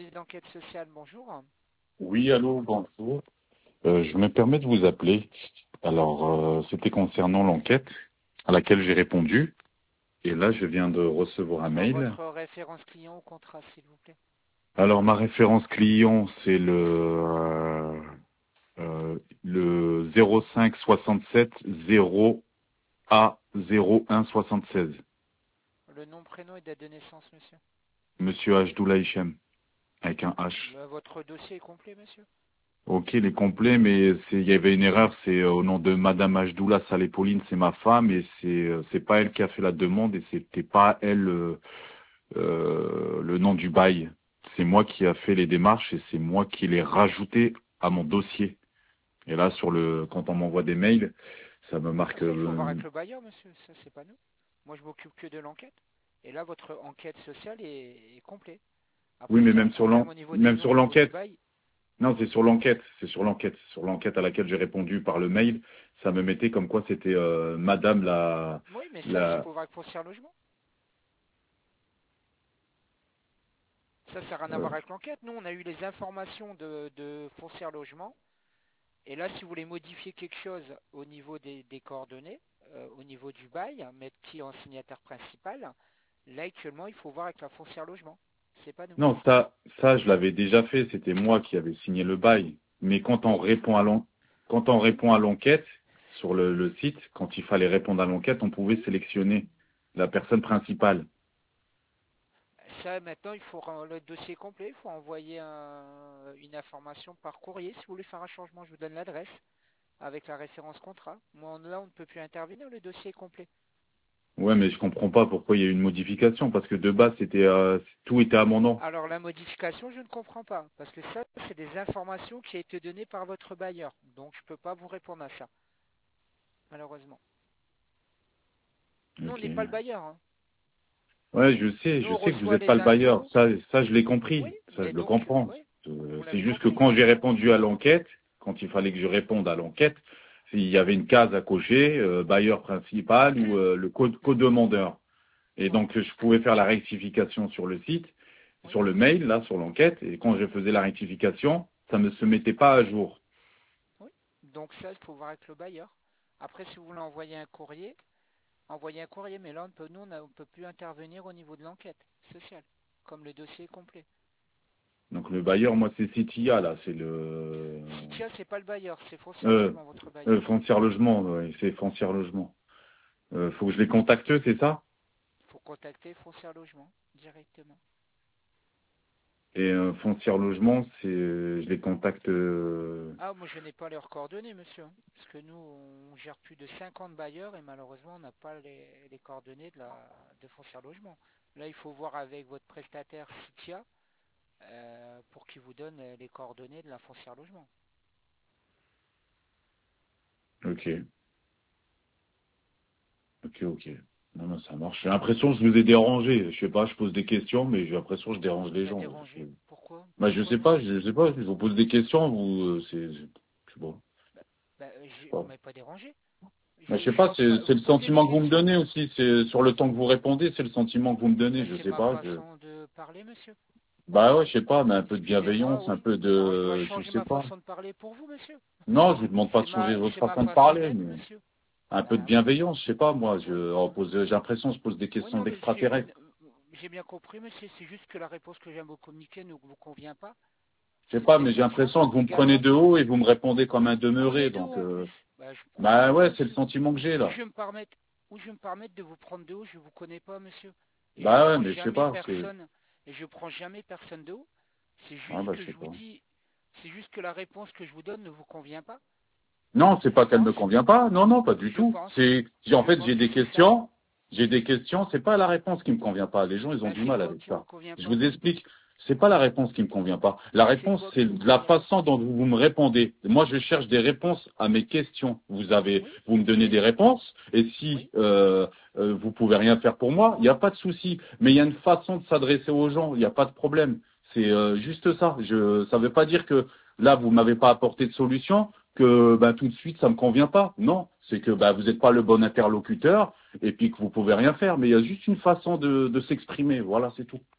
service d'enquête sociale, bonjour. Oui, allô, bonjour. Je me permets de vous appeler. Alors, c'était concernant l'enquête à laquelle j'ai répondu. Et là, je viens de recevoir un mail. Votre référence client au contrat, s'il vous plaît. Alors, ma référence client, c'est le 05 67 0 A 01 76. Le nom, prénom et date de naissance, monsieur. Monsieur Ajdoula Hichem, avec un H. Votre dossier est complet, monsieur? Ok, il est complet, mais il y avait une erreur, c'est au nom de Madame Ajdoula Saleh-Pauline, c'est ma femme, et c'est pas elle qui a fait la demande, et c'était pas elle le nom du bail. C'est moi qui a fait les démarches, et c'est moi qui l'ai rajouté à mon dossier. Et là, quand on m'envoie des mails, ça me marque... Ça, il faut voir avec le bailleur, monsieur, ça, c'est pas nous. Moi, je m'occupe que de l'enquête. Et là, votre enquête sociale est complète. Oui, Après, mais s'il y a un problème au niveau des même noms, sur au niveau du l'enquête. bail... Non, c'est sur l'enquête. Sur l'enquête à laquelle j'ai répondu par le mail, ça me mettait comme quoi c'était Madame Oui, mais ça, il la... faut voir avec Foncière Logement. Ça n'a rien à euh, voir avec l'enquête. Nous, on a eu les informations de Foncière Logement. Et là, si vous voulez modifier quelque chose au niveau des coordonnées, au niveau du bail, mettre qui en signataire principal, là, actuellement, il faut voir avec la Foncière Logement. C'est pas nous. Non, ça, je l'avais déjà fait. C'était moi qui avais signé le bail. Mais Oui, quand on répond à l'enquête sur le site, quand il fallait répondre à l'enquête, on pouvait oui. sélectionner la personne principale. Ça, maintenant, il faut le dossier complet. Il faut envoyer une information par courrier. Si vous voulez faire un changement, je vous donne l'adresse avec la référence contrat. Moi, là, on ne peut plus intervenir. Le dossier est complet. Ouais, mais je comprends pas pourquoi il y a eu une modification, parce que de base, tout était à mon nom. Alors la modification, je ne comprends pas, parce que ça, c'est des informations qui ont été données par votre bailleur. Donc je ne peux pas vous répondre à ça, malheureusement. Nous, on Ok. n'est pas le bailleur, hein. Ouais, Nous, je on sais que vous reçoit n'êtes pas les le bailleur. infos. Ça, je l'ai Oui, compris. Ça, mais je le donc, comprends. oui, vous C'est l'avez juste que compris. quand j'ai répondu à l'enquête, quand il fallait que je réponde à l'enquête, il y avait une case à cocher, bailleur principal ou le co-demandeur. Et Oui, donc, je pouvais faire la rectification sur le site, oui, sur le mail, là, sur l'enquête. Et quand je faisais la rectification, ça ne se mettait pas à jour. oui. Donc ça, il faut voir avec le bailleur. Après, si vous voulez envoyez un courrier, mais là, nous, on ne peut plus intervenir au niveau de l'enquête sociale, comme le dossier est complet. Donc, le bailleur, moi, c'est Citia, là. C'est le... Citia, c'est pas le bailleur, c'est Foncière Euh, Logement, votre bailleur. Foncière Logement, ouais, c'est Foncière Logement. Faut que je les contacte, c'est ça? Il faut contacter Foncière Logement directement. Et Foncière Logement, je les contacte. Ah, moi je n'ai pas leurs coordonnées, monsieur, hein. Parce que nous, on gère plus de 50 bailleurs et malheureusement, on n'a pas les coordonnées de Foncière Logement. Là, il faut voir avec votre prestataire Citia pour qu'il vous donne les coordonnées de la Foncière Logement. Ok, ok. Non, non, ça marche. J'ai l'impression que je vous ai dérangé. Je sais pas, je pose des questions, mais j'ai l'impression que je Comment dérange ça les vous a gens. dérangé? Pourquoi? Bah, Pourquoi, monsieur? je sais pas. Je vous pose des questions, je sais pas. Bah, Je sais vous pas. m'avez pas dérangé. Bah, je Je sais suis pas. en train, C'est vous le posez des sentiment que vous me questions. donnez aussi. C'est sur le temps que vous répondez, c'est le sentiment que vous me donnez. Bah, Je c'est sais ma pas. façon de parler, monsieur. Bah ouais, je sais pas, mais un peu de Excusez-moi, bienveillance, un oui. peu Alors, je dois je changer sais ma pas. façon de parler pour vous, monsieur. Non, je vous demande pas de changer votre C'est ma façon de façon parler, d'être, mais monsieur. un peu de Bah oui, bienveillance, je sais pas, moi, oui. j'ai l'impression que je pose des Oui, questions non, mais d'extraterrestres. j'ai bien compris, monsieur. C'est juste que la réponse que j'aime vous communiquer ne vous convient pas. Je sais C'est pas, peut-être mais j'ai votre faute l'impression que vous me prenez également. de haut et vous me répondez comme un Vous me demeuré, prenez de donc, haut en plus. Bah, je vous prends de bah haut, ouais, c'est le monsieur. sentiment que j'ai Où là. je vais me permettre, où je vais me permettre de vous prendre de haut, je vous connais pas, monsieur. Et je Bah ouais, prends mais je sais jamais pas, personne. Et je prends jamais personne de haut. C'est ah juste bah que je sais je vous pas. dis, c'est juste que la réponse que je vous donne ne vous convient pas. Non, c'est Je pas qu'elle me pense, convient pas, non, non, pas du je tout. pense, En je fait, pense que c'est ça. j'ai des questions, c'est pas la réponse qui me convient pas. Les gens, ils ont Ben, du c'est mal quoi avec qui vous ça. convient Je pas? vous explique, c'est pas la réponse qui me convient pas. La C'est réponse, quoi c'est qui vous la convient pas? façon dont vous me répondez. Moi, je cherche des réponses à mes questions. Oui, Vous me donnez des réponses, et si oui, vous pouvez rien faire pour moi, il n'y a pas de souci. Mais il y a une façon de s'adresser aux gens, il n'y a pas de problème. C'est juste ça. Ça veut pas dire que là, vous m'avez pas apporté de solution, que bah, tout de suite, ça me convient pas. Non, c'est que bah, vous n'êtes pas le bon interlocuteur, et puis que vous pouvez rien faire. Mais il y a juste une façon de s'exprimer. Voilà, c'est tout.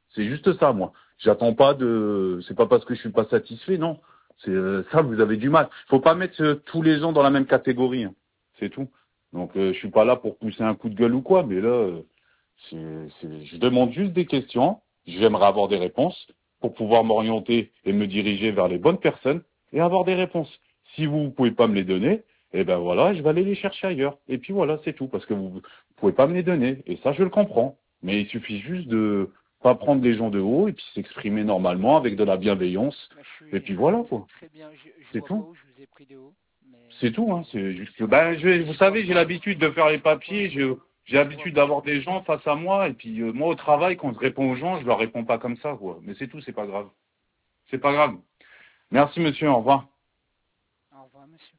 C'est juste ça, moi. J'attends pas de... C'est pas parce que je suis pas satisfait, non. C'est ça, vous avez du mal. Faut pas mettre tous les gens dans la même catégorie, hein. C'est tout. Donc, je suis pas là pour pousser un coup de gueule ou quoi, mais là, je demande juste des questions. J'aimerais avoir des réponses pour pouvoir m'orienter et me diriger vers les bonnes personnes et avoir des réponses. Si vous pouvez pas me les donner, eh ben voilà, je vais aller les chercher ailleurs. Et puis voilà, c'est tout, parce que vous pouvez pas me les donner. Et ça, je le comprends. Mais il suffit juste de pas prendre les gens de haut et puis s'exprimer normalement avec de la bienveillance. Bah, Et puis voilà, quoi. très bien, je C'est vois pas tout. où je vous ai pris de haut, mais C'est tout, hein. C'est juste que, ben, vous je vois savez, j'ai pas, l'habitude de faire les je vois pas papiers, où, j'ai je vois l'habitude pas d'avoir où. des gens face à moi, et puis moi au travail, quand je réponds aux gens, je leur réponds pas comme ça, quoi. Mais c'est tout, c'est pas grave. C'est pas grave. Merci, monsieur, au revoir. Au revoir, monsieur.